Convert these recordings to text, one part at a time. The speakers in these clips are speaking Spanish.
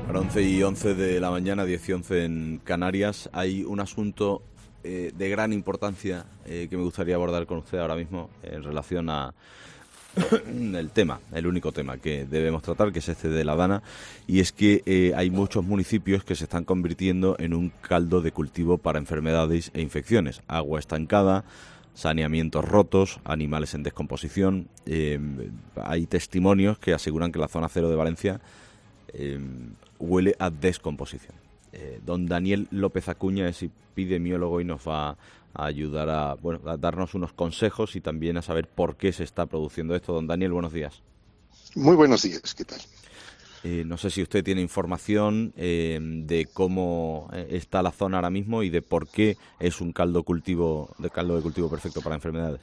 Ahora 11:11 de la mañana, 10:11 en Canarias. Hay un asunto de gran importancia que me gustaría abordar con usted ahora mismo en relación a el único tema que debemos tratar, que es este de la Dana, y es que hay muchos municipios que se están convirtiendo en un caldo de cultivo para enfermedades e infecciones. Agua estancada, saneamientos rotos, animales en descomposición. Hay testimonios que aseguran que la zona cero de Valencia huele a descomposición. Don Daniel López Acuña es epidemiólogo y nos va a ayudar a darnos unos consejos y también a saber por qué se está produciendo esto. Don Daniel, buenos días. Muy buenos días, ¿qué tal? No sé si usted tiene información de cómo está la zona ahora mismo y de por qué es un caldo de cultivo perfecto para enfermedades.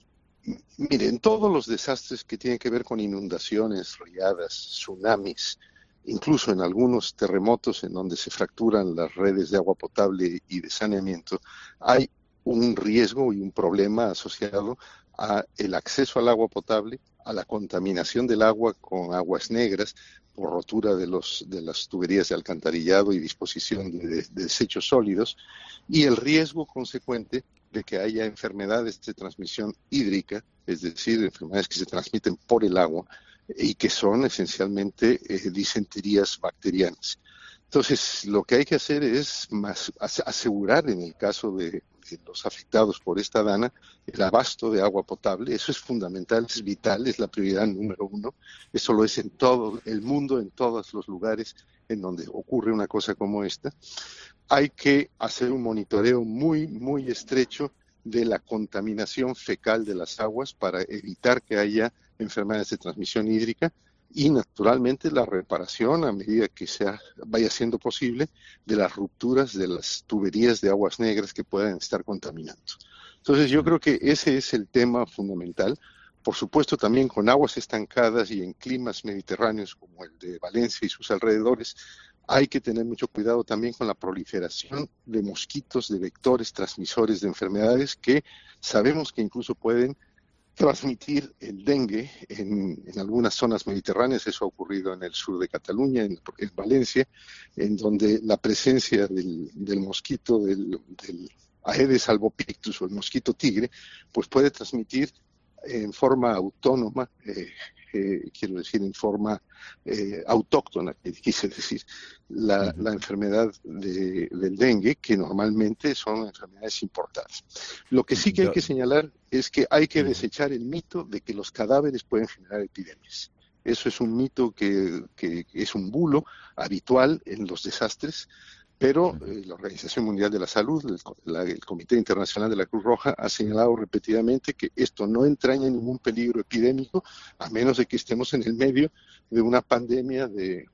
Miren, todos los desastres que tienen que ver con inundaciones, riadas, tsunamis, incluso en algunos terremotos en donde se fracturan las redes de agua potable y de saneamiento, hay un riesgo y un problema asociado a el acceso al agua potable, a la contaminación del agua con aguas negras por rotura de las tuberías de alcantarillado y disposición de desechos sólidos, y el riesgo consecuente de que haya enfermedades de transmisión hídrica, es decir, enfermedades que se transmiten por el agua y que son esencialmente disenterías bacterianas. Entonces, lo que hay que hacer es asegurar, en el caso de los afectados por esta dana, el abasto de agua potable. Eso es fundamental, es vital, es la prioridad número uno. Eso lo es en todo el mundo, en todos los lugares en donde ocurre una cosa como esta. Hay que hacer un monitoreo muy, muy estrecho de la contaminación fecal de las aguas para evitar que haya enfermedades de transmisión hídrica y, naturalmente, la reparación, a medida que vaya siendo posible, de las rupturas de las tuberías de aguas negras que puedan estar contaminando. Entonces, yo creo que ese es el tema fundamental. Por supuesto, también con aguas estancadas y en climas mediterráneos como el de Valencia y sus alrededores, hay que tener mucho cuidado también con la proliferación de mosquitos, de vectores transmisores de enfermedades que sabemos que incluso pueden transmitir el dengue en algunas zonas mediterráneas. Eso ha ocurrido en el sur de Cataluña, en Valencia, en donde la presencia del mosquito, del Aedes albopictus o el mosquito tigre, pues puede transmitir en forma autónoma, quiero decir, en forma autóctona, quise decir, la enfermedad del dengue, que normalmente son enfermedades importadas. Lo que sí que hay que señalar es que hay que desechar el mito de que los cadáveres pueden generar epidemias. Eso es un mito que es un bulo habitual en los desastres, pero la Organización Mundial de la Salud, el Comité Internacional de la Cruz Roja, ha señalado repetidamente que esto no entraña ningún peligro epidémico, a menos de que estemos en el medio de una pandemia de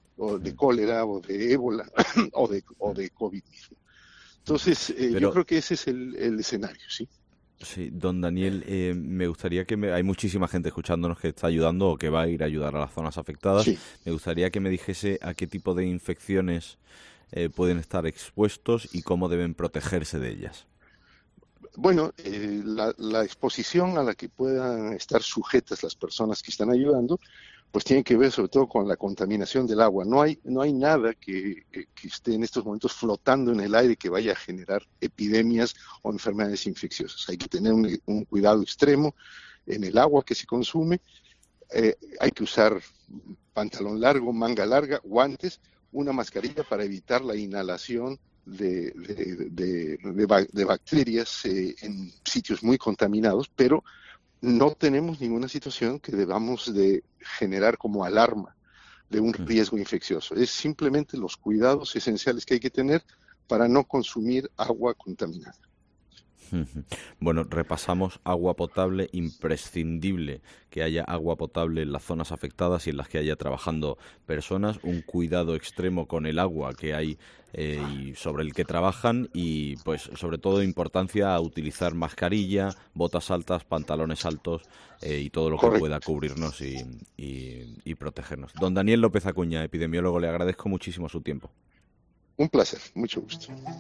cólera o de ébola o de COVID mismo. Entonces, yo creo que ese es el escenario, ¿sí? Sí, don Daniel, me gustaría hay muchísima gente escuchándonos que está ayudando o que va a ir a ayudar a las zonas afectadas. Sí. Me gustaría que me dijese a qué tipo de infecciones pueden estar expuestos y cómo deben protegerse de ellas. Bueno, la exposición a la que puedan estar sujetas las personas que están ayudando, pues tiene que ver sobre todo con la contaminación del agua. No hay nada que esté en estos momentos flotando en el aire que vaya a generar epidemias o enfermedades infecciosas. Hay que tener un cuidado extremo en el agua que se consume. Hay que usar pantalón largo, manga larga, guantes, una mascarilla para evitar la inhalación de bacterias en sitios muy contaminados, pero no tenemos ninguna situación que debamos de generar como alarma de un riesgo infeccioso. Es simplemente los cuidados esenciales que hay que tener para no consumir agua contaminada. Bueno, repasamos agua potable, imprescindible que haya agua potable en las zonas afectadas y en las que haya trabajando personas, un cuidado extremo con el agua que hay y sobre el que trabajan y pues sobre todo importancia a utilizar mascarilla, botas altas, pantalones altos y todo lo que pueda cubrirnos y protegernos. Don Daniel López Acuña, epidemiólogo, le agradezco muchísimo su tiempo. Un placer, mucho gusto.